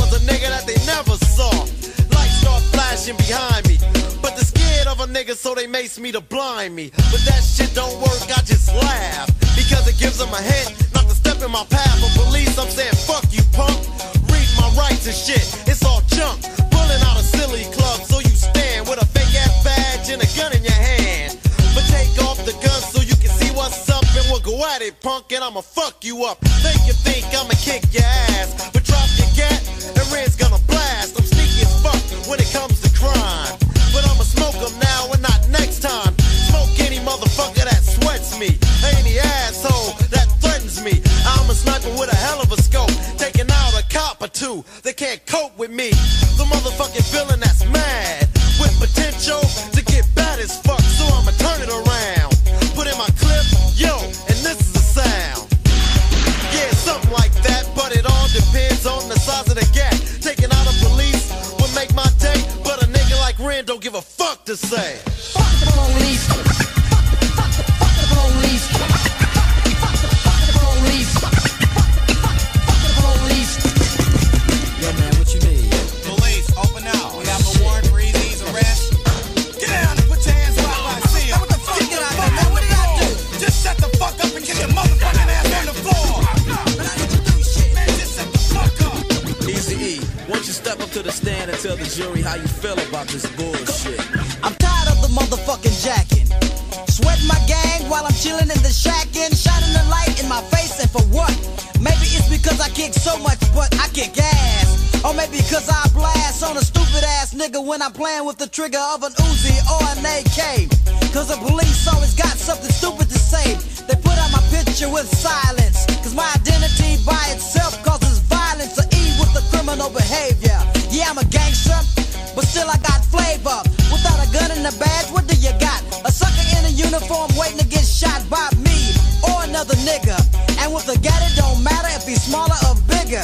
competition behind me. But they're scared of a nigga, so they mace me to blind me. But that shit don't work, I just laugh. Because it gives them a hint not to step in my path. For police, I'm saying, fuck you, punk. Read my rights and shit, it's all junk. Pulling out a silly club, so you stand with a fake ass badge and a gun in your hand. But take off the gun so you can see what's up, and we'll go at it, punk, and I'ma fuck you up. Think you think I'ma kick your ass, but drop your gat, and Red's gonna blast. I'm sneaky as fuck when it comes to crime, but I'ma smoke them now and not next time. Smoke any motherfucker that sweats me, any asshole that threatens me. I'm a sniper with a hell of a scope, taking out a cop or two that can't cope with me. The motherfucking villain that's mad, with potential to get bad as fuck, so I'ma turn it around. Put in my clip, yo, and this is the sound. Yeah, something like that, but it all depends on the size of the gap. Taking out a police would make my day, but a nigga like Ren don't give a fuck to say. Fuck the police. Fuck the, fuck the, fuck the police. Fuck the police. Fuck the police. Yo, man, what you need? Police, open out. We have a warrant for Easy's arrest. Get down and put your hands where I see them. What the fuck? Get out there, man. What did I do? Just shut the fuck up and get your motherfucking ass on the floor. Man, I need to do shit, man. Just shut the fuck up. Easy E, won't you step up to the stand and tell the jury how you feel about this bullshit? I'm tired of the motherfucking jacking. Sweating my gang while I'm chilling in the shack and shining the light in my face, and for what? Maybe it's because I kick so much, but I kick ass. Or maybe because I blast on a stupid ass nigga when I'm playing with the trigger of an Uzi or an A K. Cause the police always got something stupid to say. They put out my picture with silence, cause my identity by itself causes violence. To E with the criminal behavior. Yeah, I'm a gangster, but still I got flavor. Without a gun and a badge, what do you got? A sucker in a uniform waiting to get shot by me or another nigga. And with a gat, it don't matter if he's smaller or bigger.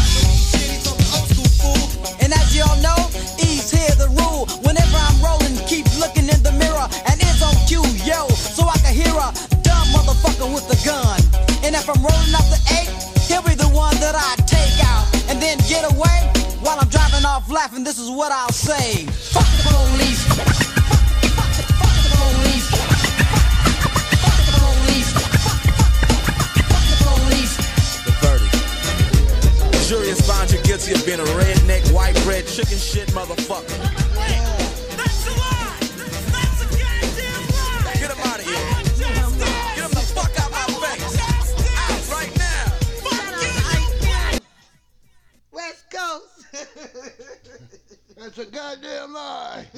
And as y'all know, E's here the rule. Whenever I'm rolling, keep looking in the mirror, and it's on cue, yo, so I can hear a dumb motherfucker with a gun. And if I'm rolling up the eight, he'll be the one that I take out and then get away. While I'm driving off laughing, this is what I'll say. Fuck the police. Fuck the police. Fuck the police. Fuck the police. The verdict. The jury has found you guilty of being a redneck, white bread, chicken shit motherfucker. That's a lie. That's a goddamn lie. Get him out of here. Get him the fuck out my face. Out right now. Fuck you. West Coast. That's a goddamn lie.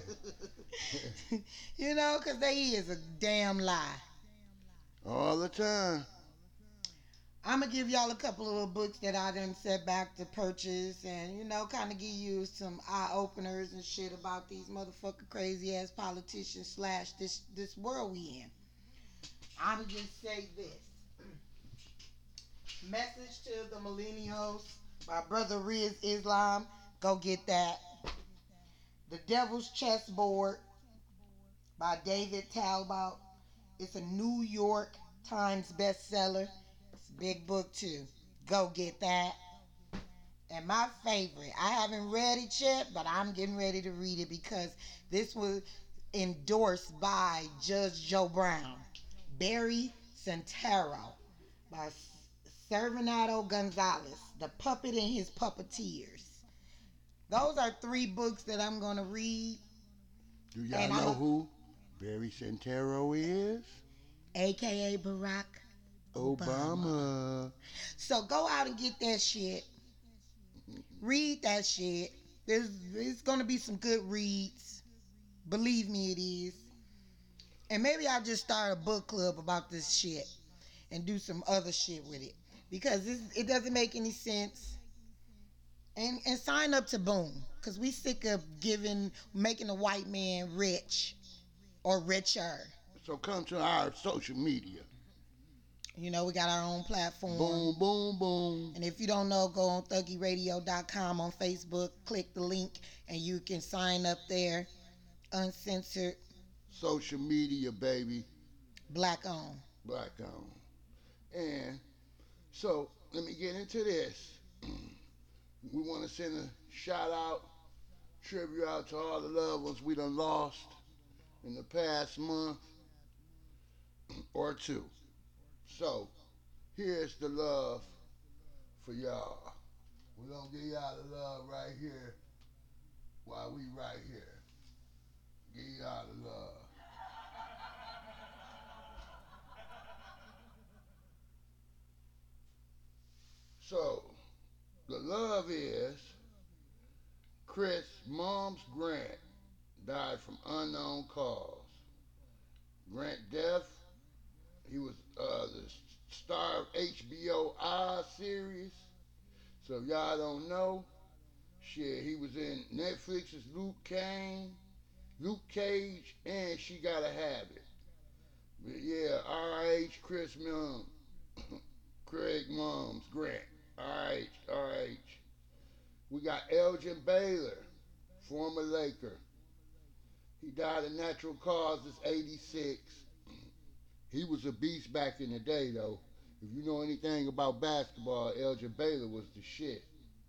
You know, because they is a damn lie. All the time. I'm going to give y'all a couple of little books that I done set back to purchase and, you know, kind of give you some eye-openers and shit about these motherfucking crazy-ass politicians slash this, this world we in. I'm going to just say this. Message to the Millennials by Brother Riz Islam. Go get that. The Devil's Chessboard by David Talbot. It's a New York Times bestseller. It's a big book too. Go get that. And my favorite, I haven't read it yet, but I'm getting ready to read it because this was endorsed by Judge Joe Brown. Barry Santero by Servando Gonzalez, The Puppet and His Puppeteers. Those are three books that I'm going to read. Do y'all know I'm, who Barry Santero is? A K A Barack Obama. Obama. So go out and get that shit. Read that shit. There's, there's going to be some good reads. Believe me, it is. And maybe I'll just start a book club about this shit and do some other shit with it. Because this, it doesn't make any sense. And and sign up to Boom. Because we sick of giving, making a white man rich or richer. So come to our social media. You know, we got our own platform. Boom, boom, boom. And if you don't know, go on thuggy radio dot com on Facebook. Click the link and you can sign up there. Uncensored. Social media, baby. Black on. Black on. And so, let me get into this. We want to send a shout out tribute out to all the loved ones we done lost in the past month or two. So, here's the love for y'all. We're gonna give y'all the love right here while we right here. Give y'all the love. So, the love is Chris Moms Grant died from unknown cause. Grant death, he was uh, the star of H B O Oz series. So if y'all don't know, shit, he was in Netflix's Luke Cage, Luke Cage, and She Gotta Have It. But yeah, R I H Chris Mum, Craig Moms Grant, R I H, R I H. We got Elgin Baylor, former Laker. He died of natural causes, eighty-six. He was a beast back in the day, though. If you know anything about basketball, Elgin Baylor was the shit.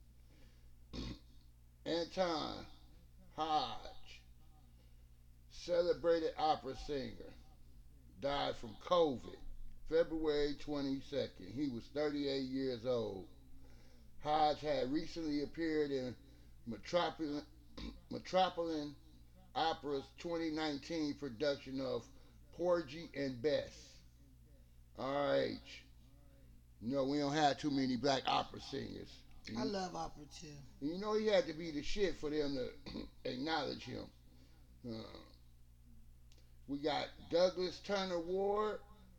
Anton Hodge, celebrated opera singer, died from COVID, February twenty-second. He was thirty-eight years old. Hodge had recently appeared in Metropolitan, Metropolitan Opera's twenty nineteen production of Porgy and Bess. R I H. You know, we don't have too many black opera singers. I love opera too. You know, he had to be the shit for them to acknowledge him. Uh, we got Douglas Turner Ward,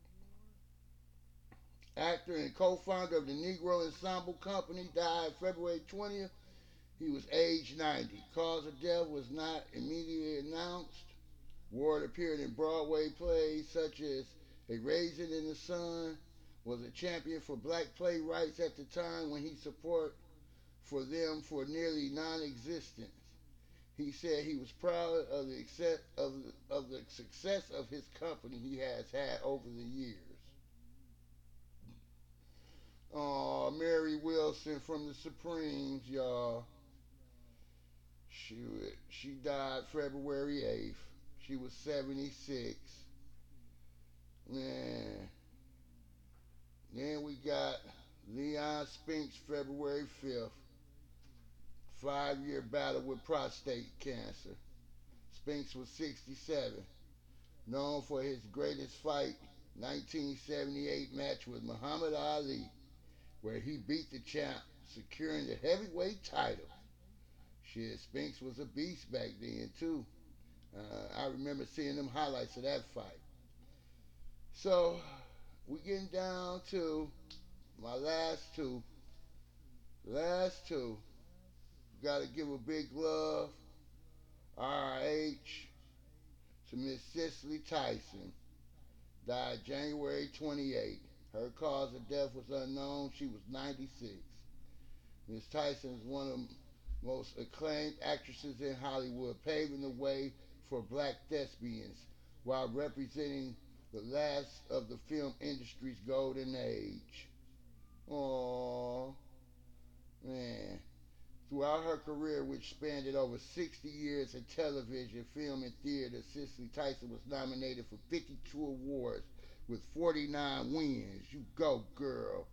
actor and co-founder of the Negro Ensemble Company, died February twentieth. He was age ninety. Cause of death was not immediately announced. Ward appeared in Broadway plays such as A Raisin in the Sun, was a champion for black playwrights at the time when he support for them for nearly non-existence. He said he was proud of the, success of, of the success of his company he has had over the years. Oh, Mary Wilson from the Supremes, y'all. She, she died February eighth. She was seventy-six. Man. Then we got Leon Spinks, February fifth. Five-year battle with prostate cancer. Spinks was sixty-seven. Known for his greatest fight, nineteen seventy-eight match with Muhammad Ali, where he beat the champ, securing the heavyweight title. Shit, Spinks was a beast back then, too. Uh, I remember seeing them highlights of that fight. So, we getting down to my last two. Last two. Got to give a big love, R I H, to Miss Cicely Tyson. Died January twenty-eighth. Her cause of death was unknown. She was ninety-six. Miss Tyson is one of the most acclaimed actresses in Hollywood, paving the way for black thespians while representing the last of the film industry's golden age. Aww. Man. Throughout her career, which spanned over sixty years in television, film, and theater, Cicely Tyson was nominated for fifty-two awards with forty-nine wins. You go, girl.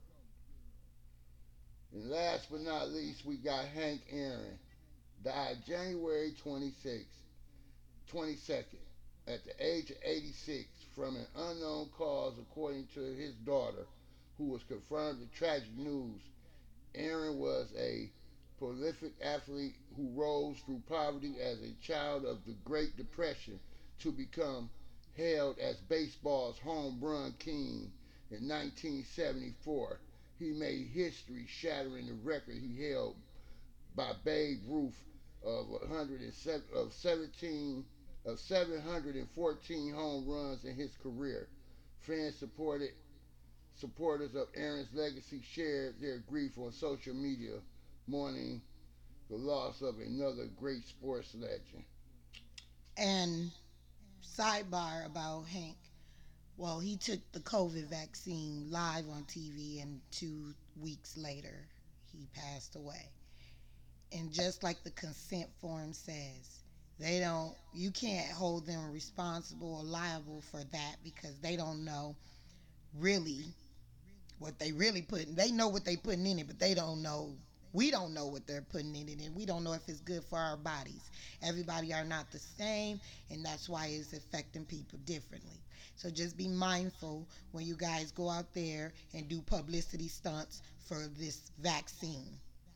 And last but not least, we got Hank Aaron. Died January twenty-sixth, twenty-second, at the age of eighty-six from an unknown cause, according to his daughter, who was confirmed with tragic news. Aaron was a prolific athlete who rose through poverty as a child of the Great Depression to become hailed as baseball's home run king in nineteen seventy-four. He made history, shattering the record he held by Babe Ruth of one hundred seven, of seventeen of seven hundred fourteen home runs in his career. Fans supported supporters of Aaron's legacy shared their grief on social media, mourning the loss of another great sports legend. And sidebar about Hank. Well, he took the COVID vaccine live on T V, and two weeks later, he passed away. And just like the consent form says, they don't, you can't hold them responsible or liable for that because they don't know really what they really putting. They know what they putting in it, but they don't know. We don't know what they're putting in it, and we don't know if it's good for our bodies. Everybody are not the same, and that's why it's affecting people differently. So just be mindful when you guys go out there and do publicity stunts for this vaccine.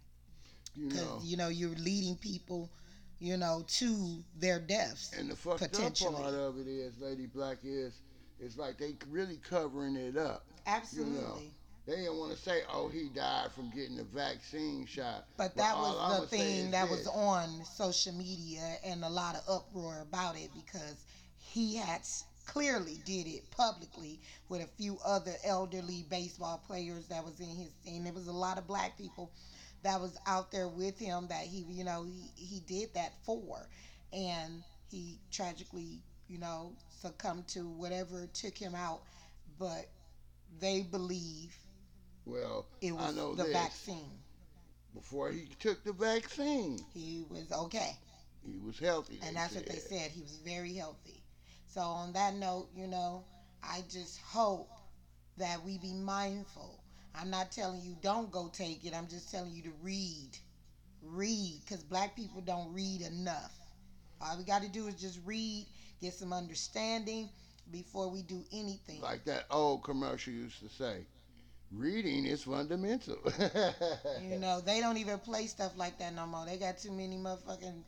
You Because, know, you know, you're leading people, you know, to their deaths. and the fucked up potentially. part of it is, Lady Black, is it's like they really covering it up. Absolutely. You know? They didn't want to say, oh, he died from getting the vaccine shot. But that all was I'ma the say thing is that this. was on social media and a lot of uproar about it because he had s- clearly did it publicly with a few other elderly baseball players that was in his team. There was a lot of black people that was out there with him that he, you know, he, he did that for. And he tragically, you know, succumbed to whatever took him out. But they believe Well, it I was know the this. vaccine. Before he took the vaccine, He was okay. he was healthy. And that's what they said. He was very healthy. So on that note, you know, I just hope that we be mindful. I'm not telling you don't go take it. I'm just telling you to read. Read. Because black people don't read enough. All we got to do is just read, get some understanding before we do anything. Like that old commercial used to say, reading is fundamental. You know, they don't even play stuff like that no more. They got too many motherfucking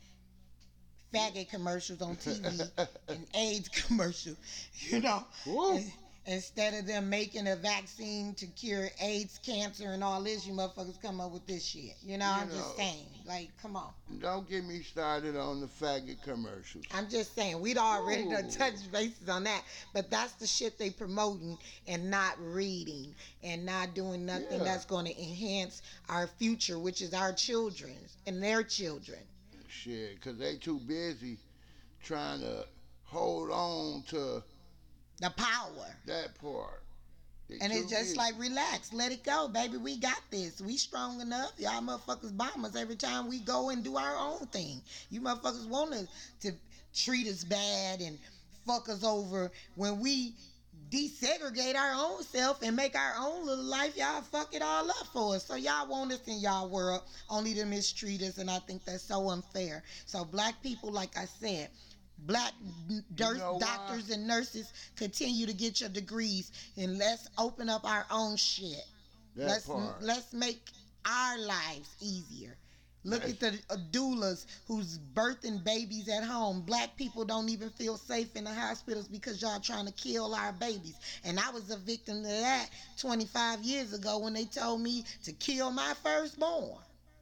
faggot commercials on T V and AIDS commercials, you know. And instead of them making a vaccine to cure AIDS, cancer, and all this, you motherfuckers come up with this shit. You know, You I'm know. just saying. Like, come on. Don't get me started on the faggot commercials. I'm just saying, we'd already Ooh. done touched bases on that. But that's the shit they promoting and not reading and not doing nothing Yeah. that's going to enhance our future, which is our children and their children. Shit, because they too busy trying to hold on to the power. That part. They And too it's just busy. like, relax, let it go, baby. We got this. We strong enough. Y'all motherfuckers bomb us every time we go and do our own thing. You motherfuckers want to, to treat us bad and fuck us over when we desegregate our own self and make our own little life. Y'all fuck it all up for us. So y'all want us in y'all world only to mistreat us, and I think that's so unfair. So black people, like I said, black nurse, know why? doctors and nurses, continue to get your degrees, and let's open up our own shit. That let's part. let's make our lives easier. Look at the uh, doulas who's birthing babies at home. Black people don't even feel safe in the hospitals because y'all trying to kill our babies. And I was a victim to that twenty-five years ago when they told me to kill my firstborn.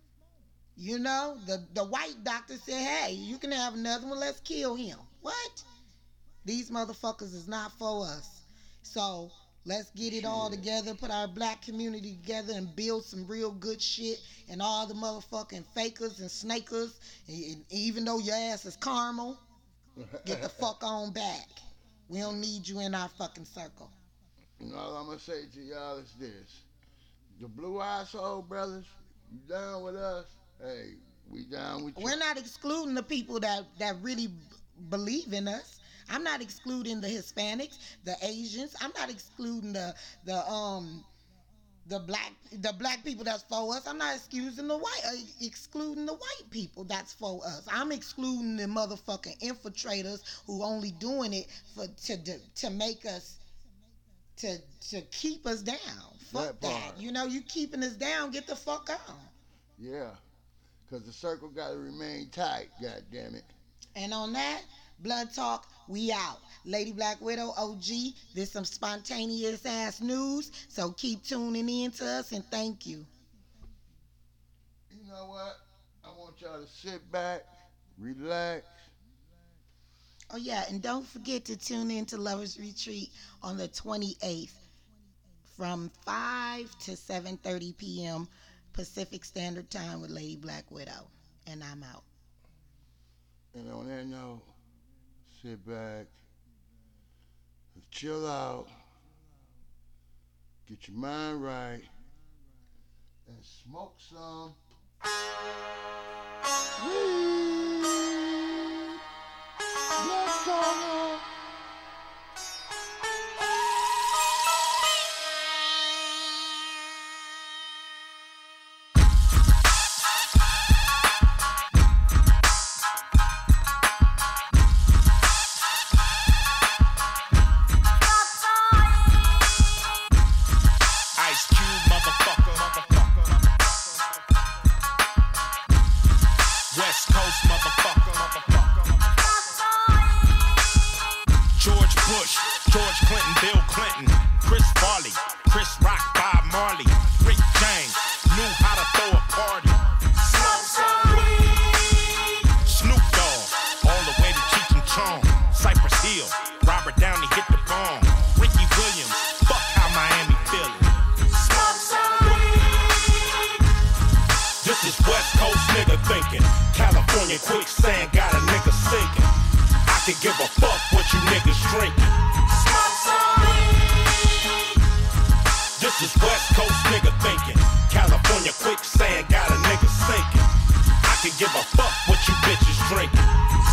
You know, the, the white doctor said, hey, you can have another one, let's kill him. What? These motherfuckers is not for us. So let's get it all together, put our black community together and build some real good shit. And all the motherfucking fakers and snakers, and, and even though your ass is caramel, get the fuck on back. We don't need you in our fucking circle. You know, all I'm going to say to y'all is this. The Blue Eye Soul Brothers, you down with us? Hey, we down with you. We're not excluding the people that, that really b- believe in us. I'm not excluding the Hispanics, the Asians. I'm not excluding the the um the black the black people that's for us. I'm not excusing the white uh, excluding the white people that's for us. I'm excluding the motherfucking infiltrators who only doing it for to to, to make us to to keep us down. Fuck That that. part. You know, you keeping us down, get the fuck on. Yeah, because the circle got to remain tight, God damn it. And on that, Blood Talk, we out. Lady Black Widow, O G, this some spontaneous ass news, so keep tuning in to us and thank you. You know what? I want y'all to sit back, relax. Oh yeah, and don't forget to tune in to Lovers Retreat on the twenty-eighth from five to seven thirty p.m. Pacific Standard Time with Lady Black Widow. And I'm out. And on that note, sit back, chill out, get your mind right, and smoke some Ice Cube, motherfucker. West Coast, motherfucker. George Bush, George Clinton, Bill Clinton, Chris Farley, Chris Rock, Bob Marley, Rick James knew how to throw a party. Smoke some weed. Snoop Dogg, all the way to Cheech and Chong, Cypress Hill, Robert Downey hit the bomb, Ricky Williams, fuck how Miami feeling. This is West Coast nigga thinking. California quicksand got a nigga sinking. I can give a fuck what you niggas drinking. This is West Coast nigga thinking. California quicksand got a nigga sinking. I can give a fuck what you bitches drinking.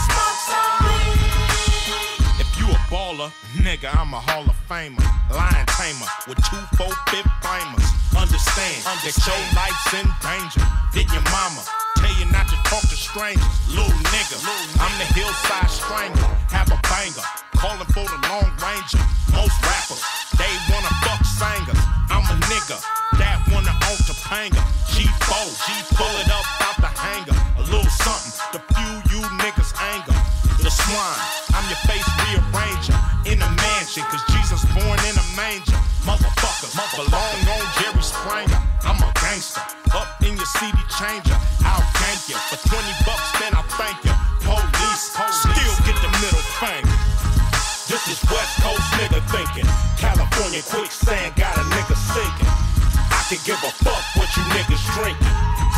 If you a baller, nigga, I'm a Hall of Famer. Lion tamer with two, four, fifth flamers. Understand, that your life's in danger. Did your mama tell you not to talk to strangers? Little nigga, I'm the hillside strangler. Have a banger, calling for the Long Ranger. Most rappers, they wanna fuck singers. I'm a nigga that wanna own Topanga. G four, G pull it up out the hanger. A little something to fuel you niggas' anger. The swine, I'm your face rearranger. In a mansion, cause Jesus born in a manger. Motherfuckers, belong on Jerry Springer. I'm a gangster, up in your C D changer. I'll gank you, for twenty bucks then I'll thank you. Police, still get the middle finger. This is West Coast nigga thinking. California quicksand got a nigga sinking. I can give a fuck what you niggas drinking.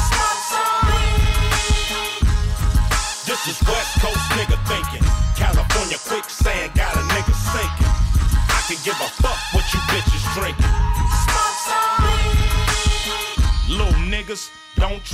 This is West Coast nigga thinking. California quicksand got a nigga sinking. I can give a fuck what you bitches drinking. Little niggas, don't